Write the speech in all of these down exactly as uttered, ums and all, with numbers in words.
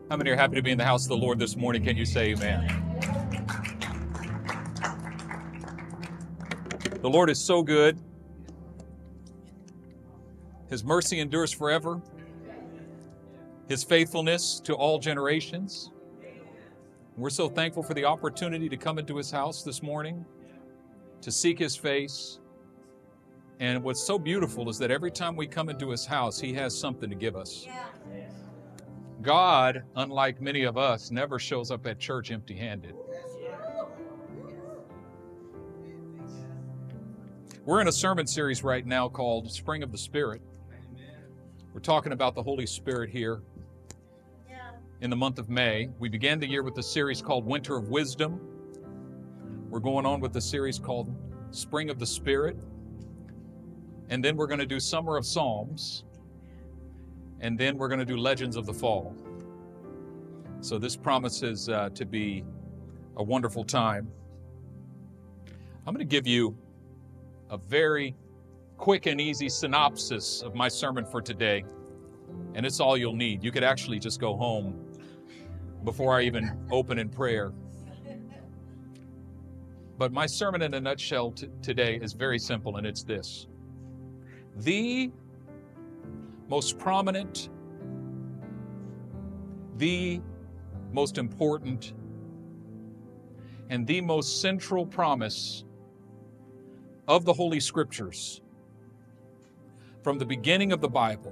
How many are happy to be in the house of the Lord this morning? Can you say amen? The Lord is so good. His mercy endures forever. His faithfulness to all generations. We're so thankful for the opportunity to come into His house this morning, to seek His face. And what's so beautiful is that every time we come into His house, He has something to give us. God, unlike many of us, never shows up at church empty-handed. We're in a sermon series right now called Spring of the Spirit. We're talking about the Holy Spirit here in the month of May. We began the year with a series called Winter of Wisdom. We're going on with a series called Spring of the Spirit. And then we're going to do Summer of Psalms. And then we're going to do Legends of the Fall. So this promises uh, to be a wonderful time. I'm going to give you a very quick and easy synopsis of my sermon for today. And it's all you'll need. You could actually just go home before I even open in prayer. But my sermon in a nutshell t- today is very simple, and it's this. The most prominent, the most important, and the most central promise of the Holy Scriptures from the beginning of the Bible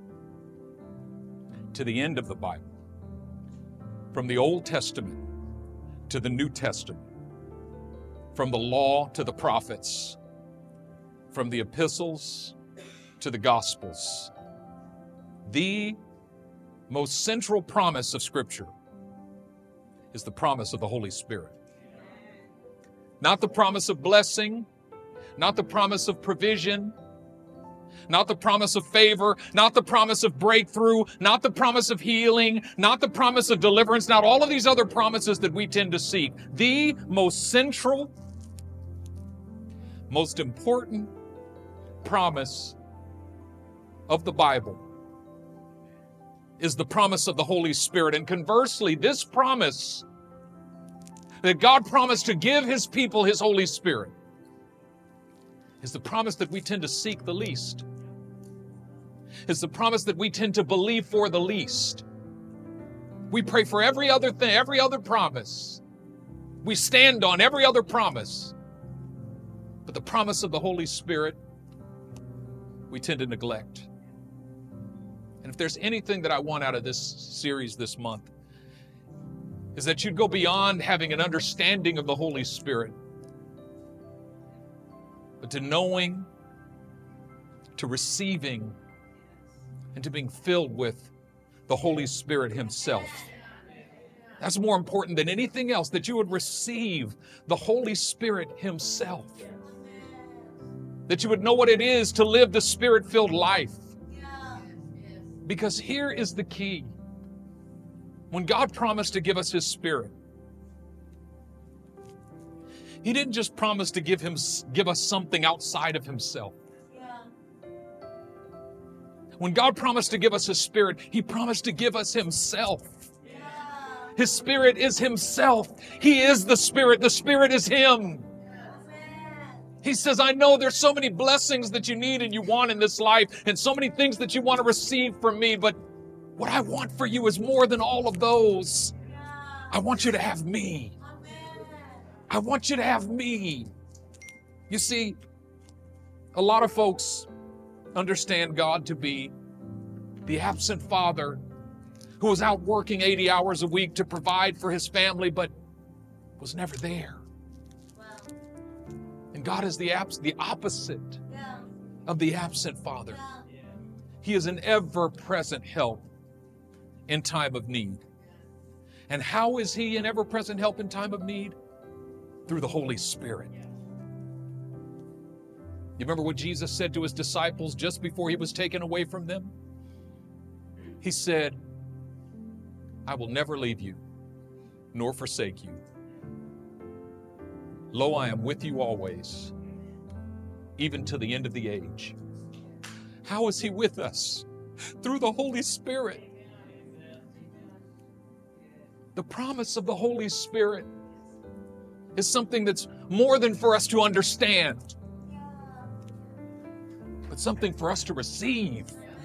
to the end of the Bible, from the Old Testament to the New Testament, from the law to the prophets, from the epistles to the Gospels. The most central promise of Scripture is the promise of the Holy Spirit. Not the promise of blessing, not the promise of provision, not the promise of favor, not the promise of breakthrough, not the promise of healing, not the promise of deliverance, not all of these other promises that we tend to seek. The most central, most important promise of the Bible is the promise of the Holy Spirit. And conversely, this promise that God promised to give His people His Holy Spirit is the promise that we tend to seek the least. It's the promise that we tend to believe for the least. We pray for every other thing, every other promise. We stand on every other promise. But the promise of the Holy Spirit, we tend to neglect. And if there's anything that I want out of this series this month, is that you'd go beyond having an understanding of the Holy Spirit, but to knowing, to receiving, and to being filled with the Holy Spirit Himself. That's more important than anything else, that you would receive the Holy Spirit Himself. That you would know what it is to live the Spirit-filled life. Because here is the key. When God promised to give us His Spirit, He didn't just promise to give him, give us something outside of Himself. Yeah. When God promised to give us His Spirit, He promised to give us Himself. Yeah. His Spirit is Himself. He is the Spirit. The Spirit is Him. He says, I know there's so many blessings that you need and you want in this life and so many things that you want to receive from me, but what I want for you is more than all of those. I want you to have me. I want you to have me. You see, a lot of folks understand God to be the absent father who was out working eighty hours a week to provide for his family, but was never there. And God is the abs- the opposite yeah. of the absent Father. Yeah. He is an ever-present help in time of need. And how is He an ever-present help in time of need? Through the Holy Spirit. You remember what Jesus said to His disciples just before He was taken away from them? He said, I will never leave you nor forsake you. Lo, I am with you always, even to the end of the age. How is He with us? Through the Holy Spirit. The promise of the Holy Spirit is something that's more than for us to understand, but something for us to receive.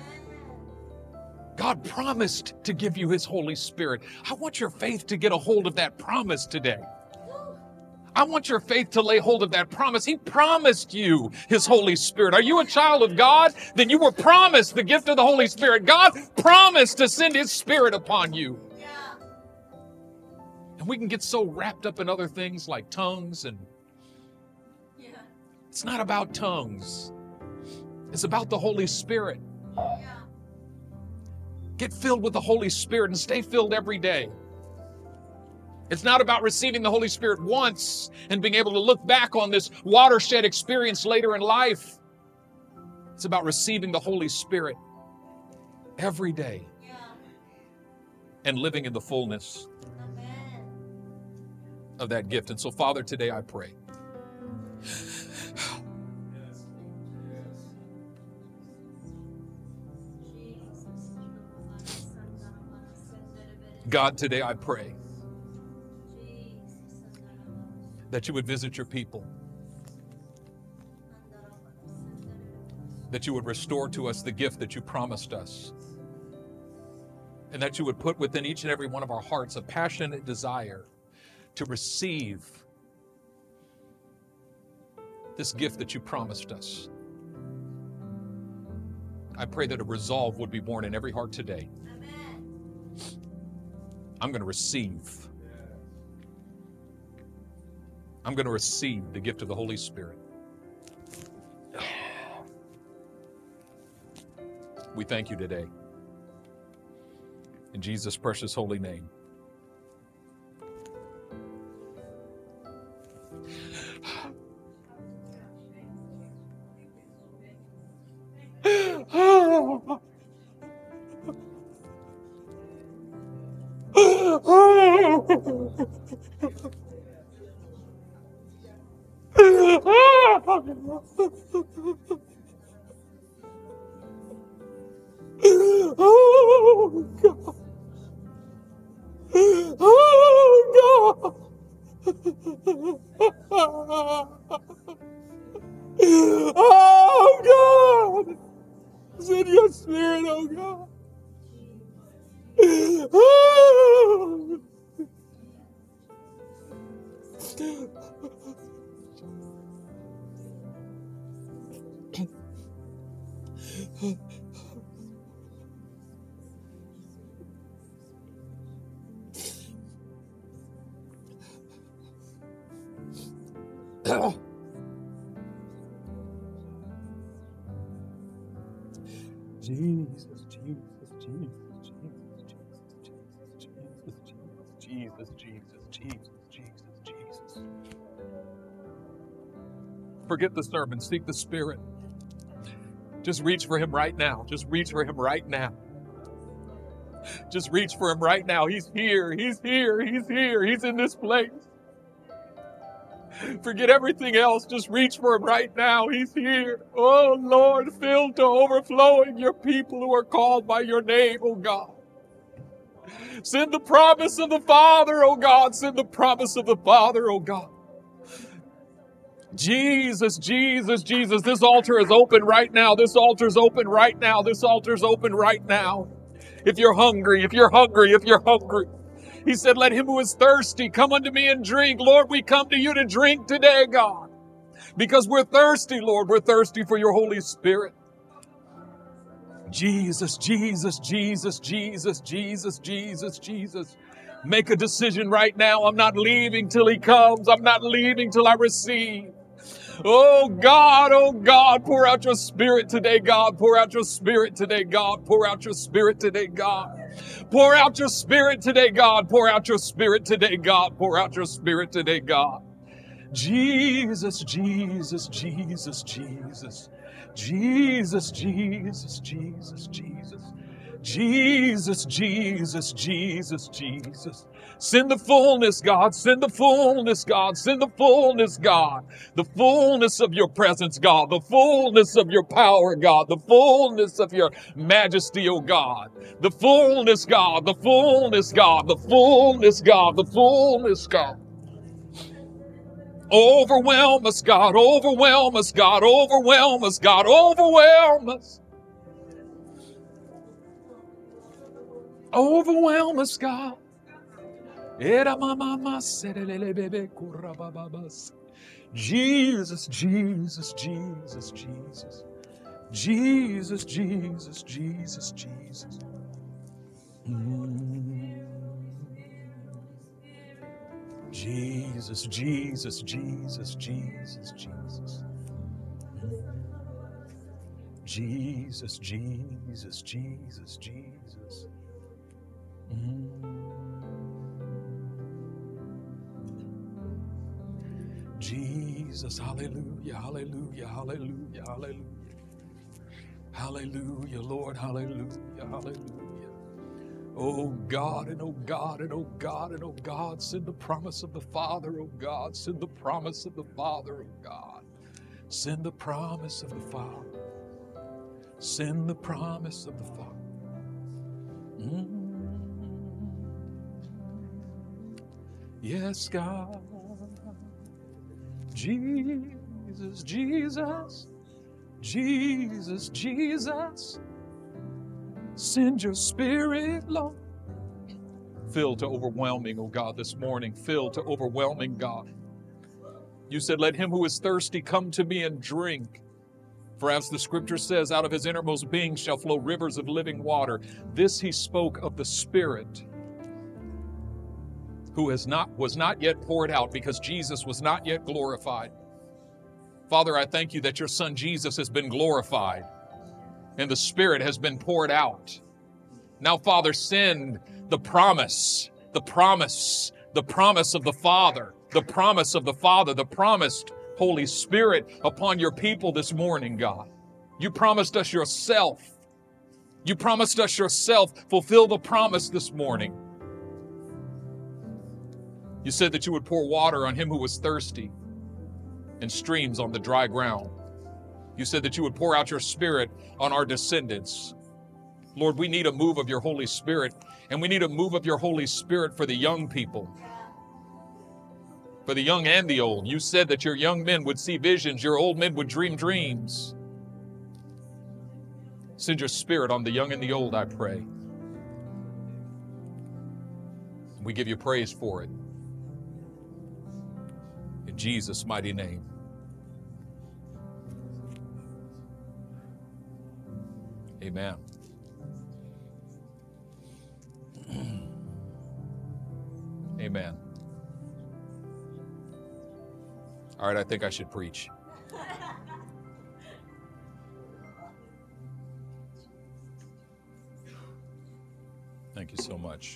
God promised to give you His Holy Spirit. I want your faith to get a hold of that promise today. I want your faith to lay hold of that promise. He promised you His Holy Spirit. Are you a child of God? Then you were promised the gift of the Holy Spirit. God promised to send His Spirit upon you. Yeah. And we can get so wrapped up in other things like tongues, and yeah. It's not about tongues. It's about the Holy Spirit. Yeah. Get filled with the Holy Spirit and stay filled every day. It's not about receiving the Holy Spirit once and being able to look back on this watershed experience later in life. It's about receiving the Holy Spirit every day yeah. and living in the fullness Amen. Of that gift. And so, Father, today I pray. God, today I pray that you would visit your people, that you would restore to us the gift that you promised us, and that you would put within each and every one of our hearts a passionate desire to receive this gift that you promised us. I pray that a resolve would be born in every heart today. I'm going to receive. I'm going to receive the gift of the Holy Spirit. We thank you today. In Jesus' precious holy name. Oh, God. Oh, God. Oh, God. Send your Spirit, oh, God. Oh. Jesus, Jesus, Jesus, Jesus, Jesus, Jesus, Jesus, Jesus, Jesus, Jesus, Jesus. Forget the sermon, seek the Spirit. Just reach for Him right now. Just reach for Him right now. Just reach for Him right now. He's here, He's here, He's here, He's in this place. Forget everything else. Just reach for Him right now. He's here. Oh, Lord, fill to overflowing your people who are called by your name, oh God. Send the promise of the Father, oh God. Send the promise of the Father, oh God. Jesus, Jesus, Jesus. This altar is open right now. This altar is open right now. This altar is open right now. If you're hungry, if you're hungry, if you're hungry. He said, let him who is thirsty come unto me and drink. Lord, we come to you to drink today, God. Because we're thirsty, Lord. We're thirsty for your Holy Spirit. Jesus, Jesus, Jesus, Jesus, Jesus, Jesus, Jesus. Make a decision right now. I'm not leaving till He comes. I'm not leaving till I receive. Oh God, oh God, pour out your Spirit today, God. Pour out your Spirit today, God. Pour out your Spirit today, God. Pour out your Spirit today, God. Pour out your Spirit today, God. Pour out your Spirit today, God. Jesus, Jesus, Jesus, Jesus. Jesus, Jesus, Jesus, Jesus. Jesus, Jesus, Jesus, Jesus. Send the fullness, God. Send the fullness, God. Send the fullness, God. The fullness of your presence, God. The fullness of your power, God. The fullness of your majesty, oh God. The fullness, God. The fullness, God. The fullness, God. The fullness, God. Overwhelm us, God. Overwhelm us, God. Overwhelm us, God. Overwhelm us. Overwhelm us, God. Jesus, Jesus, Jesus, Jesus. Jesus, Jesus, Jesus, Jesus. Mm. Jesus, Jesus, Jesus, Jesus, Jesus. Jesus, Jesus, Jesus, Jesus. Mm. Jesus, hallelujah, hallelujah, hallelujah, hallelujah. Hallelujah, Lord, hallelujah, hallelujah. Oh God, and oh God, and oh God, and oh God, send the promise of the Father, oh God, send the promise of the Father, oh God. Send the promise of the Father. Send the promise of the Father. Mm. Yes, God. Jesus, Jesus, Jesus, Jesus. Send your Spirit, Lord. Fill to overwhelming, oh God, this morning. Fill to overwhelming, God. You said, let him who is thirsty come to me and drink. For as the scripture says, out of his innermost being shall flow rivers of living water. This he spoke of the Spirit, who has not, was not yet poured out because Jesus was not yet glorified. Father, I thank you that your Son Jesus has been glorified and the Spirit has been poured out. Now, Father, send the promise, the promise, the promise of the Father, the promise of the Father, the promised Holy Spirit upon your people this morning, God. You promised us yourself. You promised us yourself. Fulfill the promise this morning. You said that you would pour water on him who was thirsty and streams on the dry ground. You said that you would pour out your Spirit on our descendants. Lord, we need a move of your Holy Spirit, and we need a move of your Holy Spirit for the young people, for the young and the old. You said that your young men would see visions, your old men would dream dreams. Send your Spirit on the young and the old, I pray. We give you praise for it. In Jesus' mighty name. Amen. Amen. All right, I think I should preach. Thank you so much.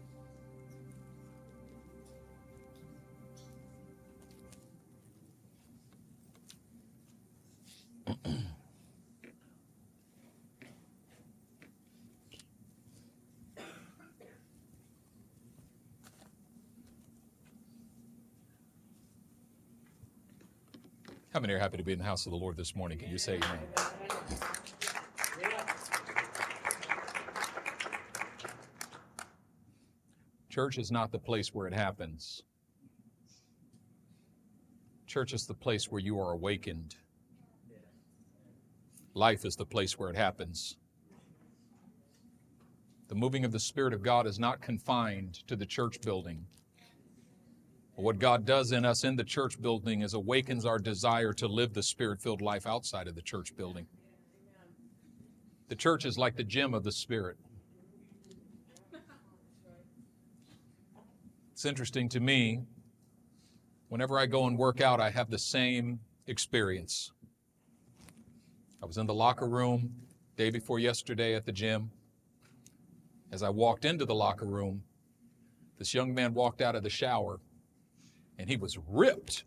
How many are happy to be in the house of the Lord this morning? Can you say amen? Church is not the place where it happens. Church is the place where you are awakened. Life is the place where it happens. The moving of the Spirit of God is not confined to the church building. What God does in us in the church building is awakens our desire to live the Spirit-filled life outside of the church building. The church is like the gym of the Spirit. It's interesting to me, whenever I go and work out, I have the same experience. I was in the locker room day before yesterday at the gym. As I walked into the locker room, this young man walked out of the shower, and he was ripped.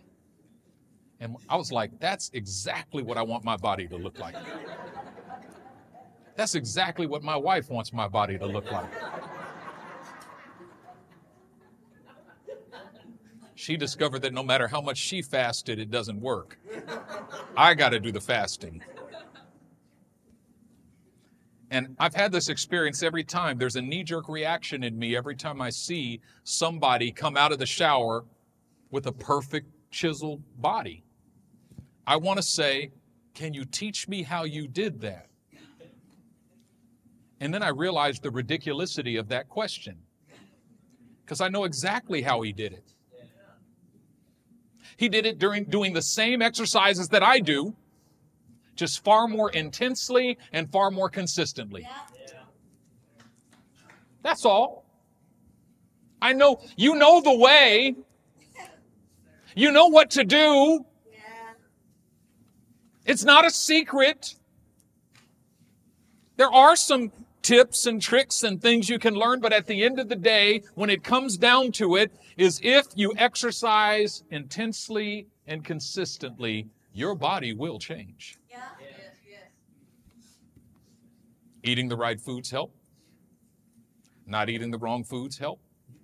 And I was like, that's exactly what I want my body to look like. That's exactly what my wife wants my body to look like. She discovered that no matter how much she fasted, it doesn't work. I got to do the fasting. And I've had this experience every time. There's a knee-jerk reaction in me every time I see somebody come out of the shower with a perfect chiseled body. I want to say, can you teach me how you did that? And then I realized the ridiculousity of that question, because I know exactly how he did it. He did it during doing the same exercises that I do, just far more intensely and far more consistently. That's all. I know, you know the way. You know what to do. It's not a secret. There are some tips and tricks and things you can learn, but at the end of the day, when it comes down to it, is if you exercise intensely and consistently, your body will change. Yeah. Yes, yes. Eating the right foods help. Not eating the wrong foods help.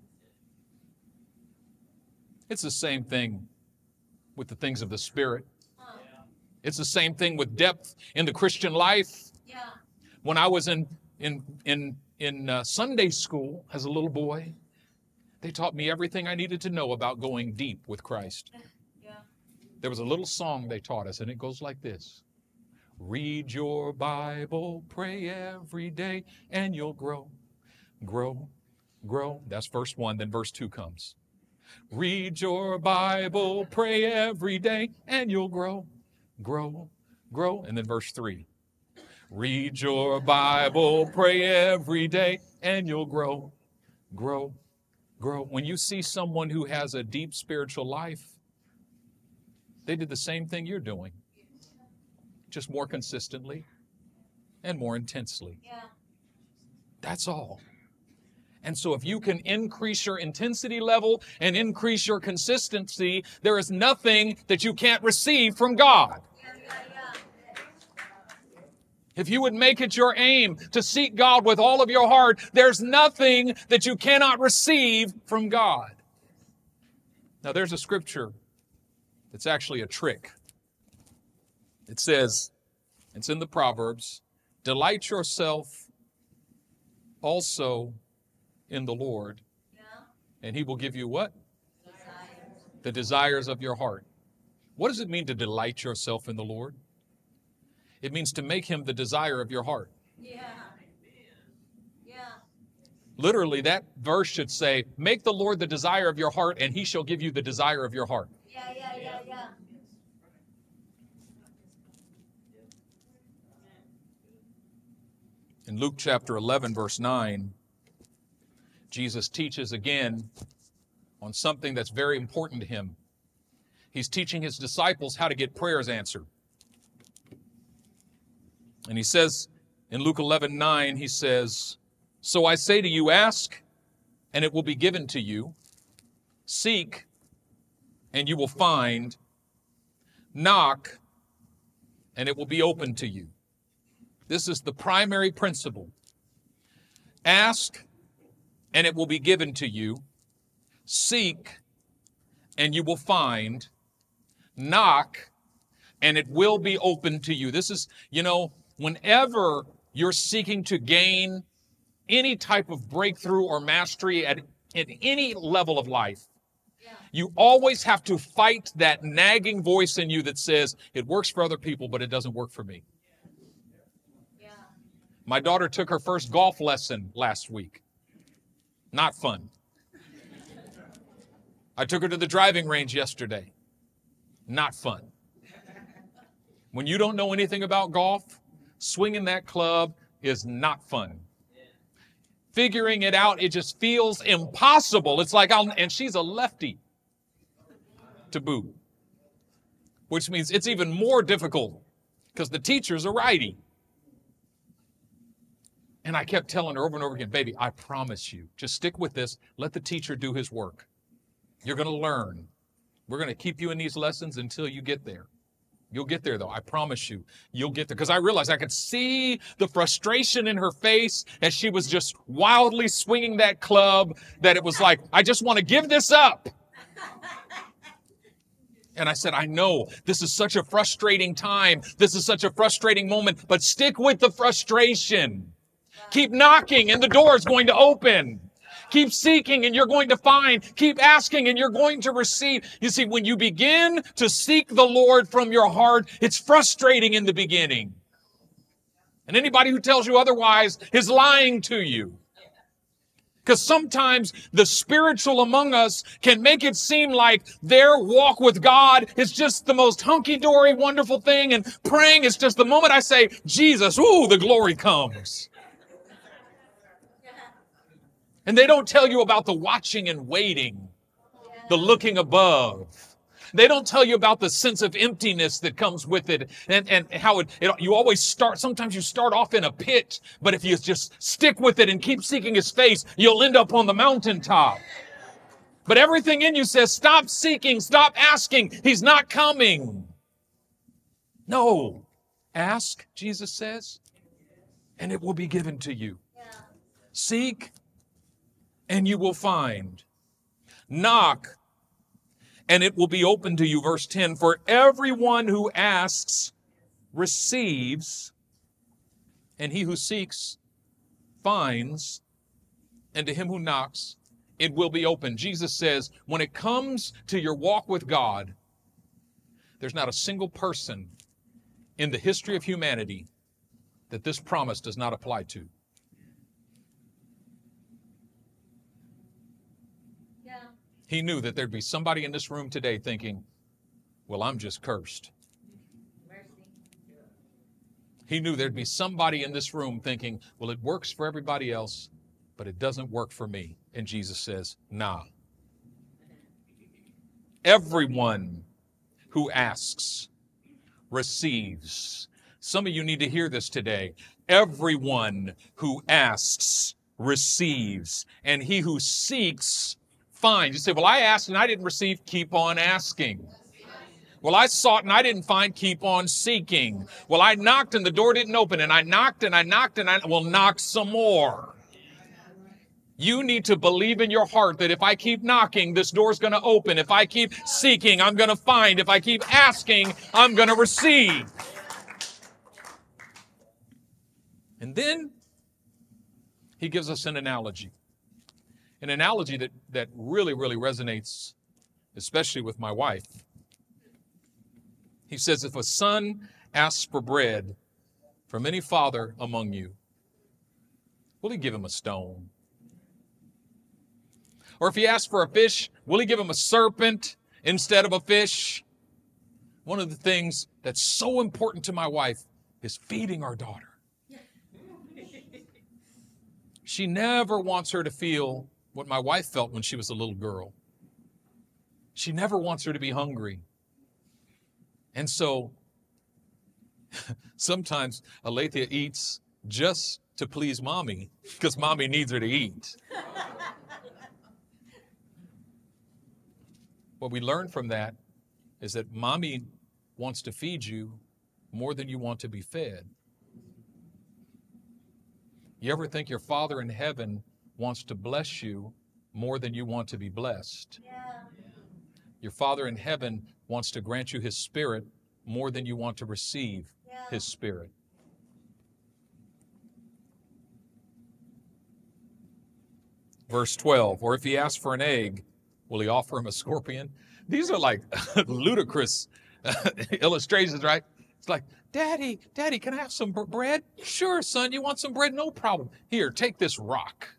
It's the same thing with the things of the Spirit. Huh. It's the same thing with depth in the Christian life. Yeah. When I was in in in in uh, Sunday school as a little boy, they taught me everything I needed to know about going deep with Christ. Yeah. There was a little song they taught us, and it goes like this. Read your Bible, pray every day, and you'll grow, grow, grow. That's verse one, then verse two comes. Read your Bible, pray every day, and you'll grow, grow, grow. And then verse three. Read your Bible, pray every day, and you'll grow, grow, grow. When you see someone who has a deep spiritual life, they did the same thing you're doing, just more consistently and more intensely. Yeah. That's all. And so if you can increase your intensity level and increase your consistency, there is nothing that you can't receive from God. If you would make it your aim to seek God with all of your heart, there's nothing that you cannot receive from God. Now, there's a scripture that's actually a trick. It says, it's in the Proverbs, delight yourself also in the Lord, yeah. And He will give you what? Desires. The desires of your heart. What does it mean to delight yourself in the Lord? It means to make Him the desire of your heart. Yeah. Yeah. Literally, that verse should say, make the Lord the desire of your heart, and He shall give you the desire of your heart. Yeah, yeah, yeah, yeah. In Luke chapter eleven, verse nine, Jesus teaches again on something that's very important to Him. He's teaching His disciples how to get prayers answered. And He says in Luke eleven nine, He says, so I say to you, ask, and it will be given to you. Seek, and you will find. Knock, and it will be open to you. This is the primary principle. Ask, and it will be given to you. Seek, and you will find. Knock, and it will be open to you. This is, you know, whenever you're seeking to gain any type of breakthrough or mastery at, at any level of life, yeah. You always have to fight that nagging voice in you that says, it works for other people, but it doesn't work for me. Yeah. My daughter took her first golf lesson last week. Not fun. I took her to the driving range yesterday. Not fun. When you don't know anything about golf, swinging that club is not fun. Figuring it out, it just feels impossible. It's like, I'll, and she's a lefty to boot, which means it's even more difficult because the teacher's a righty. And I kept telling her over and over again, baby, I promise you, just stick with this. Let the teacher do his work. You're going to learn. We're going to keep you in these lessons until you get there. You'll get there, though. I promise you. You'll get there. Because I realized I could see the frustration in her face as she was just wildly swinging that club, that it was like, I just want to give this up. And I said, I know this is such a frustrating time. This is such a frustrating moment, but stick with the frustration. Keep knocking and the door is going to open. Keep seeking and you're going to find. Keep asking and you're going to receive. You see, when you begin to seek the Lord from your heart, it's frustrating in the beginning. And anybody who tells you otherwise is lying to you. Because sometimes the spiritual among us can make it seem like their walk with God is just the most hunky-dory, wonderful thing. And praying is just the moment I say, Jesus, ooh, the glory comes. And they don't tell you about the watching and waiting, the looking above. They don't tell you about the sense of emptiness that comes with it and, and how it, it, you always start, sometimes you start off in a pit, but if you just stick with it and keep seeking His face, you'll end up on the mountaintop. But everything in you says, stop seeking, stop asking. He's not coming. No. Ask, Jesus says, and it will be given to you. Seek, and you will find. Knock, and it will be open to you. Verse ten, for everyone who asks receives, and he who seeks finds, and to him who knocks it will be open. Jesus says, when it comes to your walk with God, there's not a single person in the history of humanity that this promise does not apply to. He knew that there'd be somebody in this room today thinking, well, I'm just cursed. Mercy. He knew there'd be somebody in this room thinking, well, it works for everybody else, but it doesn't work for me. And Jesus says, nah. Everyone who asks receives. Some of you need to hear this today. Everyone who asks receives, and he who seeks finds. You say, well, I asked and I didn't receive. Keep on asking. Well, I sought and I didn't find. Keep on seeking. Well, I knocked and the door didn't open, and I knocked and I knocked and I will knock some more. You need to believe in your heart that if I keep knocking, this door's going to open. If I keep seeking, I'm going to find. If I keep asking, I'm going to receive. And then he gives us an analogy. An analogy that, that really, really resonates, especially with my wife. He says, if a son asks for bread from any father among you, will he give him a stone? Or if he asks for a fish, will he give him a serpent instead of a fish? One of the things that's so important to my wife is feeding our daughter. She never wants her to feel what my wife felt when she was a little girl. She never wants her to be hungry. And so sometimes Alethea eats just to please mommy because mommy needs her to eat. What we learn from that is that mommy wants to feed you more than you want to be fed. You ever think your Father in heaven wants to bless you more than you want to be blessed? Yeah. Your Father in heaven wants to grant you His Spirit more than you want to receive yeah. His Spirit. Verse twelve, or if he asks for an egg, will he offer him a scorpion? These are like ludicrous illustrations, right? It's like, Daddy, Daddy, can I have some bread? Sure, son, you want some bread? No problem. Here, take this rock.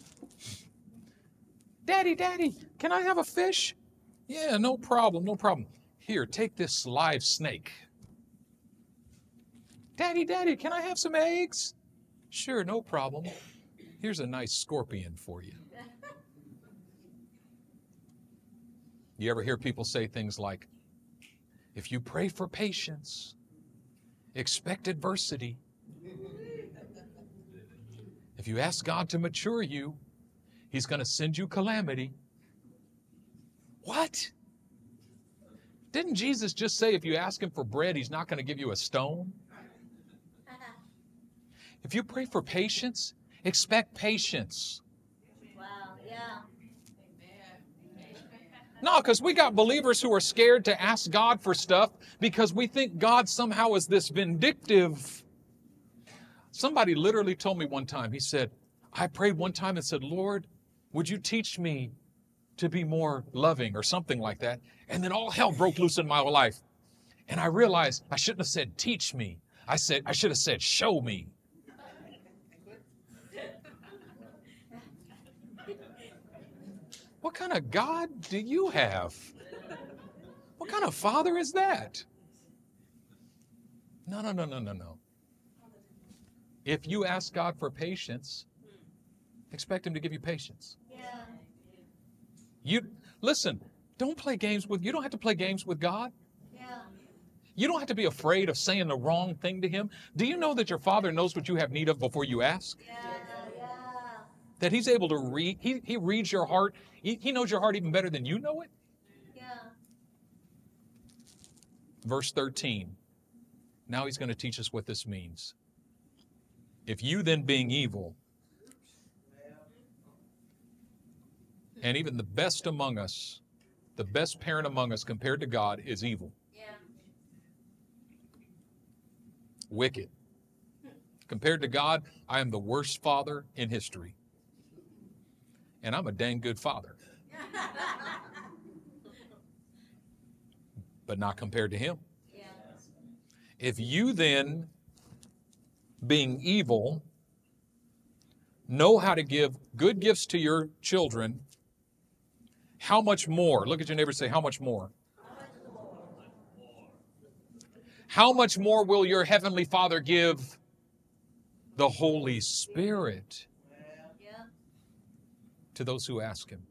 Daddy, Daddy, can I have a fish? Yeah, no problem, no problem. Here, take this live snake. Daddy, Daddy, can I have some eggs? Sure, no problem. Here's a nice scorpion for you. You ever hear people say things like, if you pray for patience, expect adversity. If you ask God to mature you, He's going to send you calamity. What? Didn't Jesus just say if you ask him for bread, he's not going to give you a stone? If you pray for patience, expect patience. Wow, yeah. No, because we got believers who are scared to ask God for stuff because we think God somehow is this vindictive. Somebody literally told me one time, he said, I prayed one time and said, Lord, would you teach me to be more loving or something like that? And then all hell broke loose in my life. And I realized I shouldn't have said, teach me. I said, I should have said, show me. What kind of God do you have? What kind of father is that? No, no, no, no, no, no. If you ask God for patience, expect him to give you patience. Yeah. You listen, don't play games with, you don't have to play games with God. Yeah. You don't have to be afraid of saying the wrong thing to him. Do you know that your Father knows what you have need of before you ask? Yeah. Yeah. That he's able to read, he, he reads your heart. He, he knows your heart even better than you know it. Yeah. Verse thirteen. Now he's going to teach us what this means. If you then being evil, and even the best among us, the best parent among us compared to God is evil. Yeah. Wicked. Compared to God, I am the worst father in history. And I'm a dang good father. But not compared to him. Yeah. If you then, being evil, know how to give good gifts to your children, how much more? Look at your neighbor and say, how much more? How much more will your heavenly Father give the Holy Spirit Yeah. to those who ask him?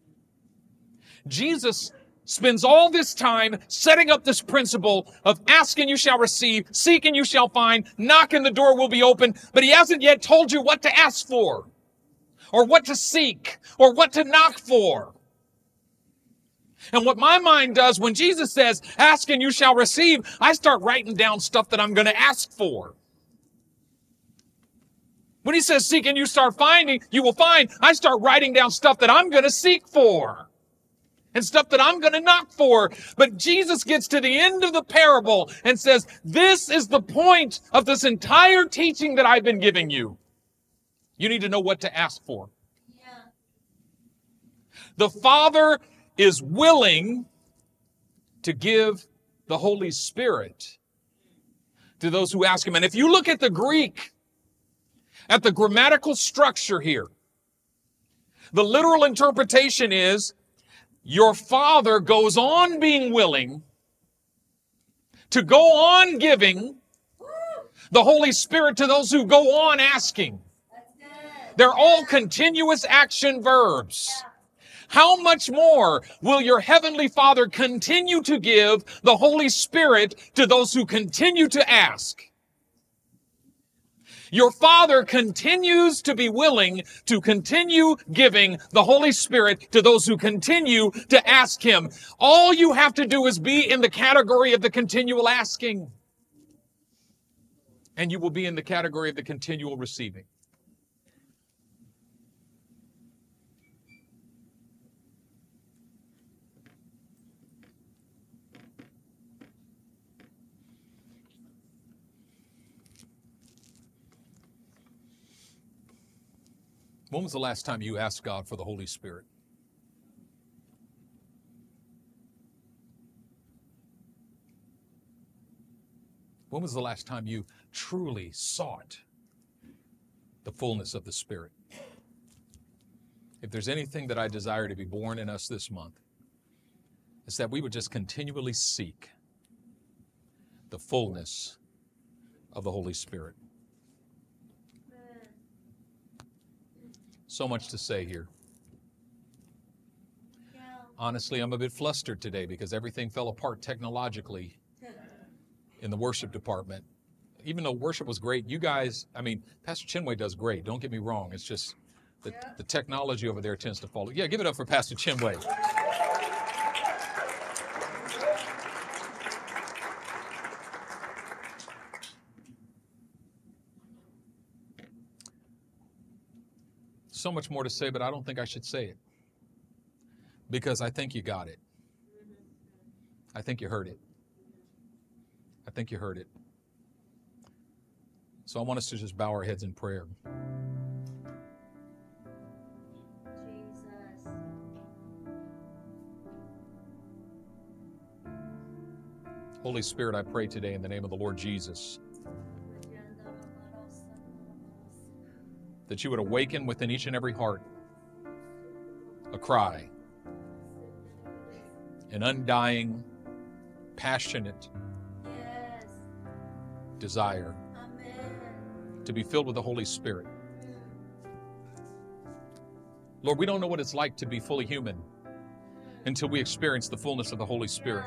Jesus spends all this time setting up this principle of ask and you shall receive, seek and you shall find, knock and the door will be open, but he hasn't yet told you what to ask for, or what to seek, or what to knock for. And what my mind does when Jesus says, ask and you shall receive, I start writing down stuff that I'm going to ask for. When he says seek and you start finding, you will find, I start writing down stuff that I'm going to seek for. And stuff that I'm going to knock for. But Jesus gets to the end of the parable and says, this is the point of this entire teaching that I've been giving you. You need to know what to ask for. Yeah. The Father is willing to give the Holy Spirit to those who ask him. And if you look at the Greek, at the grammatical structure here, the literal interpretation is, your Father goes on being willing to go on giving the Holy Spirit to those who go on asking. That's good. They're all continuous action verbs. How much more will your Heavenly Father continue to give the Holy Spirit to those who continue to ask? Your Father continues to be willing to continue giving the Holy Spirit to those who continue to ask him. All you have to do is be in the category of the continual asking. And you will be in the category of the continual receiving. When was the last time you asked God for the Holy Spirit? When was the last time you truly sought the fullness of the Spirit? If there's anything that I desire to be born in us this month, it's that we would just continually seek the fullness of the Holy Spirit. So much to say here. Yeah. Honestly, I'm a bit flustered today because everything fell apart technologically in the worship department. Even though worship was great, you guys, I mean, Pastor Chinway does great. Don't get me wrong. It's just the, Yeah. the technology over there tends to fall. Yeah, give it up for Pastor Chinway. so much more to say, but I don't think I should say it. Because I think you got it. I think you heard it. I think you heard it. So I want us to just bow our heads in prayer. Jesus. Holy Spirit, I pray today in the name of the Lord Jesus that you would awaken within each and every heart a cry, an undying, passionate Yes. desire Amen. to be filled with the Holy Spirit. Lord, we don't know what it's like to be fully human until we experience the fullness of the Holy Spirit.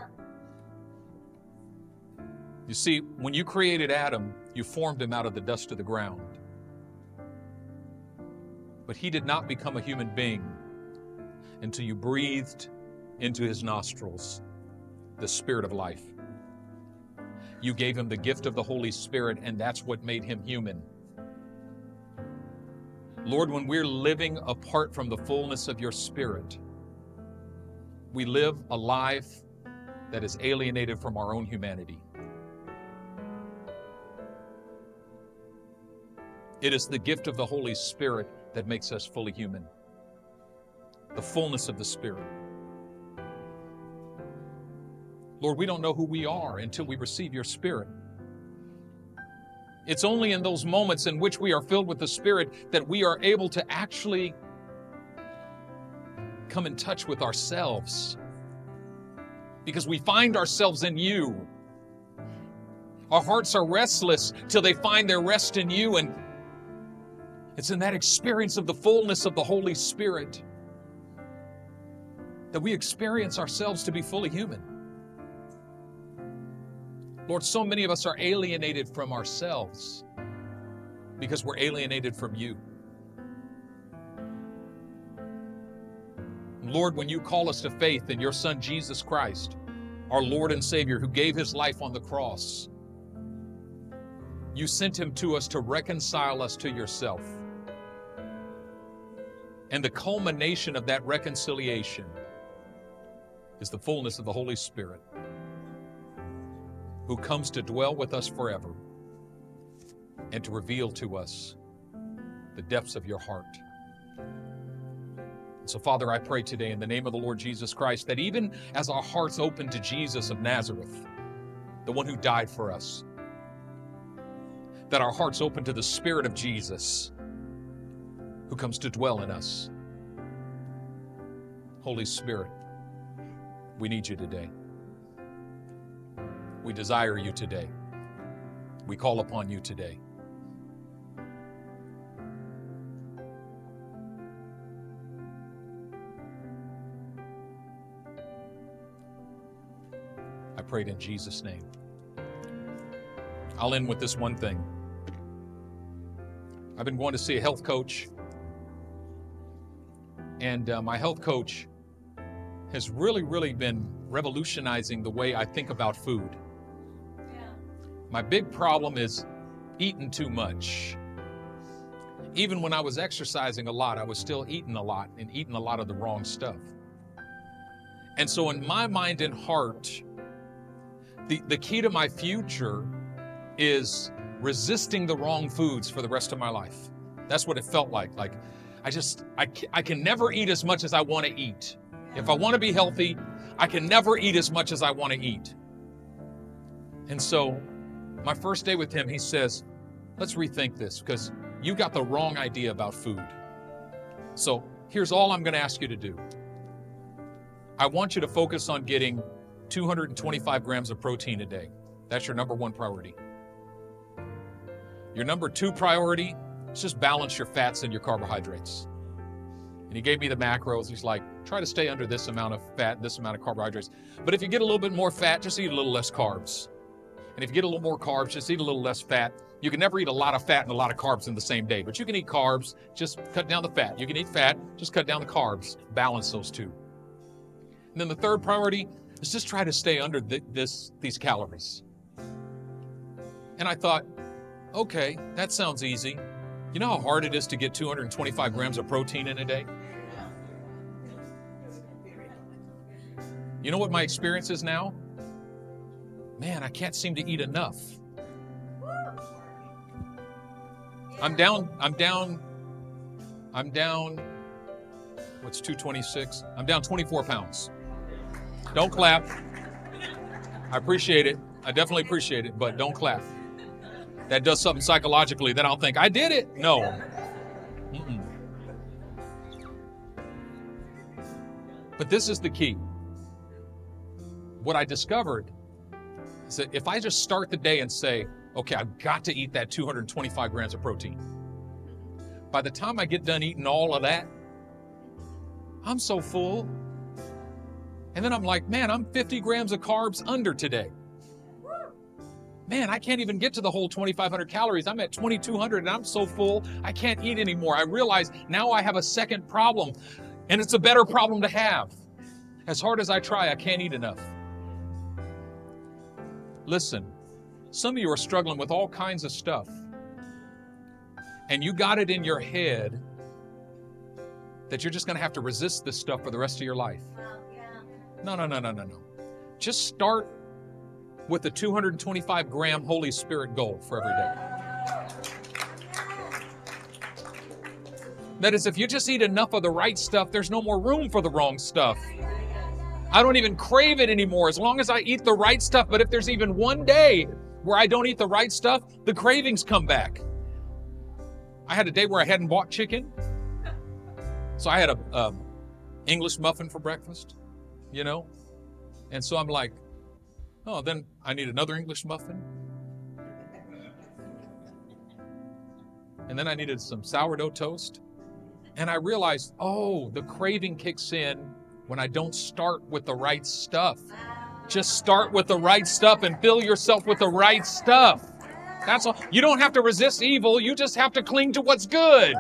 You see, when you created Adam, you formed him out of the dust of the ground. But he did not become a human being until you breathed into his nostrils the Spirit of life. You gave him the gift of the Holy Spirit, and that's what made him human. Lord, when we're living apart from the fullness of your Spirit, we live a life that is alienated from our own humanity. It is the gift of the Holy Spirit that makes us fully human. The fullness of the Spirit. Lord, we don't know who we are until we receive your Spirit. It's only in those moments in which we are filled with the Spirit that we are able to actually come in touch with ourselves. Because we find ourselves in you. Our hearts are restless till they find their rest in you, and it's in that experience of the fullness of the Holy Spirit that we experience ourselves to be fully human. Lord, so many of us are alienated from ourselves because we're alienated from you. Lord, when you call us to faith in your Son, Jesus Christ, our Lord and Savior, who gave his life on the cross, you sent him to us to reconcile us to yourself. And the culmination of that reconciliation is the fullness of the Holy Spirit, who comes to dwell with us forever and to reveal to us the depths of your heart. And so, Father, I pray today in the name of the Lord Jesus Christ that even as our hearts open to Jesus of Nazareth, the one who died for us, that our hearts open to the Spirit of Jesus, who comes to dwell in us. Holy Spirit, we need you today. We desire you today. We call upon you today. I prayed in Jesus' name. I'll end with this one thing. I've been going to see a health coach, and uh, my health coach has really, really been revolutionizing the way I think about food. Yeah. My big problem is eating too much. Even when I was exercising a lot, I was still eating a lot and eating a lot of the wrong stuff. And so in my mind and heart, the, the key to my future is resisting the wrong foods for the rest of my life. That's what it felt like. Like, I just, I, I can never eat as much as I want to eat. If I want to be healthy, I can never eat as much as I want to eat. And so my first day with him, he says, let's rethink this because you got the wrong idea about food. So here's all I'm going to ask you to do. I want you to focus on getting two hundred twenty-five grams of protein a day. That's your number one priority. Your number two priority is just balance your fats and your carbohydrates. And he gave me the macros. He's like, try to stay under this amount of fat, this amount of carbohydrates. But if you get a little bit more fat, just eat a little less carbs. And if you get a little more carbs, just eat a little less fat. You can never eat a lot of fat and a lot of carbs in the same day, but you can eat carbs, just cut down the fat. You can eat fat, just cut down the carbs. Balance those two. And then the third priority is just try to stay under th- this these calories. And I thought, okay, that sounds easy. You know how hard it is to get two hundred twenty-five grams of protein in a day? You know what my experience is now? Man, I can't seem to eat enough. I'm down, I'm down, I'm down, what's two twenty-six? I'm down twenty-four pounds. Don't clap. I appreciate it. I definitely appreciate it, but don't clap. That does something psychologically. Then I'll think, I did it. No. Mm-mm. But this is the key. What I discovered is that if I just start the day and say, okay, I've got to eat that two hundred twenty-five grams of protein. By the time I get done eating all of that, I'm so full. And then I'm like, man, I'm fifty grams of carbs under today. Man, I can't even get to the whole twenty-five hundred calories. I'm at twenty-two hundred and I'm so full, I can't eat anymore. I realize now I have a second problem, and it's a better problem to have. As hard as I try, I can't eat enough. Listen, some of you are struggling with all kinds of stuff, and you got it in your head that you're just going to have to resist this stuff for the rest of your life. No, no, no, no, no, no. Just start with the two hundred twenty-five gram Holy Spirit goal for every day. That is, if you just eat enough of the right stuff, there's no more room for the wrong stuff. I don't even crave it anymore as long as I eat the right stuff. But if there's even one day where I don't eat the right stuff, the cravings come back. I had a day where I hadn't bought chicken. So I had a um, English muffin for breakfast, you know? And so I'm like, oh, then I need another English muffin. And then I needed some sourdough toast. And I realized, oh, the craving kicks in when I don't start with the right stuff. Just start with the right stuff and fill yourself with the right stuff. That's all. You don't have to resist evil. You just have to cling to what's good.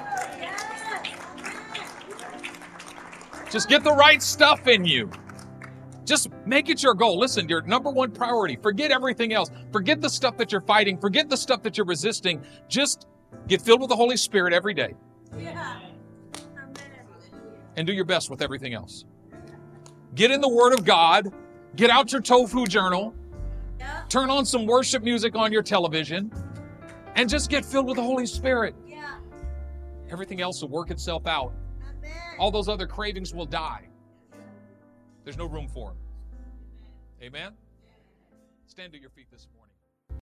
Just get the right stuff in you. Just make it your goal. Listen, your number one priority. Forget everything else. Forget the stuff that you're fighting. Forget the stuff that you're resisting. Just get filled with the Holy Spirit every day. Yeah. And do your best with everything else. Get in the Word of God. Get out your tofu journal. Yeah. Turn on some worship music on your television. And just get filled with the Holy Spirit. Yeah. Everything else will work itself out. Amen. All those other cravings will die. There's no room for them. Amen? Stand to your feet this morning.